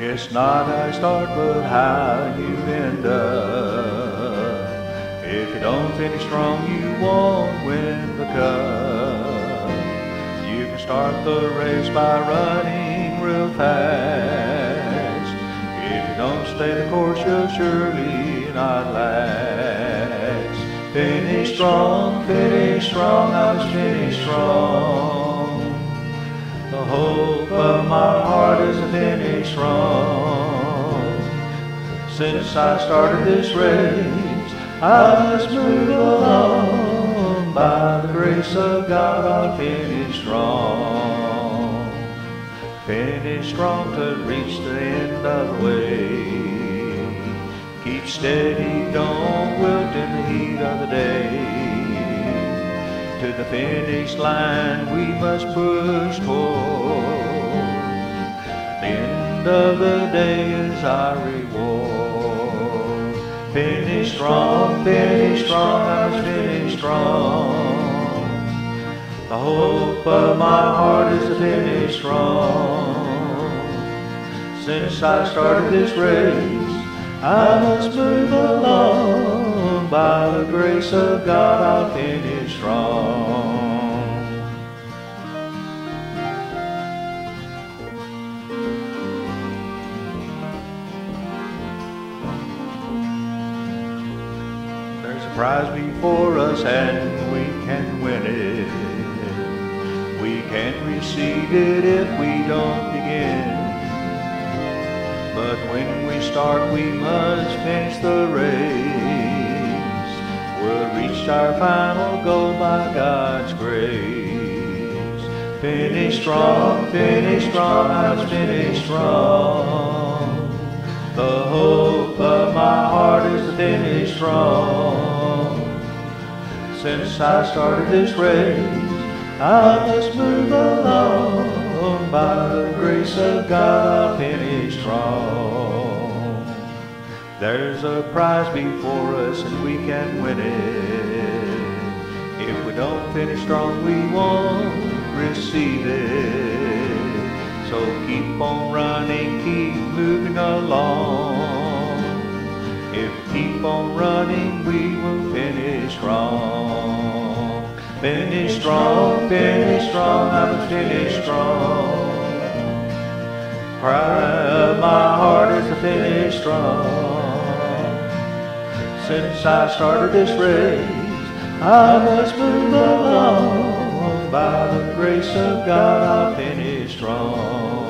It's not how you start, but how you end up. If you don't finish strong, you won't win the cup. You can start the race by running real fast. If you don't stay the course, you'll surely not last. Finish strong, I must finish strong. The hope of my heart is to finish strong. Since I started this race, I must move along. By the grace of God, I'll finish strong. Finish strong to reach the end of the way. Keep steady, don't wilt in the heat of the day. To the finish line we must push toward. The end of the day is our reward. Finish strong, I must finish strong. The hope of my heart is to finish strong. Since I started this race, I must move along. By the grace of God, I'll finish strong. There's a prize before us and we can win it. We can't receive it if we don't begin. But when we start, we must finish the race. We'll reach our final goal by God's grace. Finish strong, I must finish strong. The hope of my heart is to finish strong. Since I started this race, I must move along. By the grace of God, I'll finish strong. There's a prize before us and we can win it. If we don't finish strong, we won't receive it. So keep on running, keep moving along. If we keep on running, we will finish strong. Finish strong, I must finish strong. Cry of my heart is to finish strong. Since I started this race, I must move along. By the grace of God, I'll finish strong.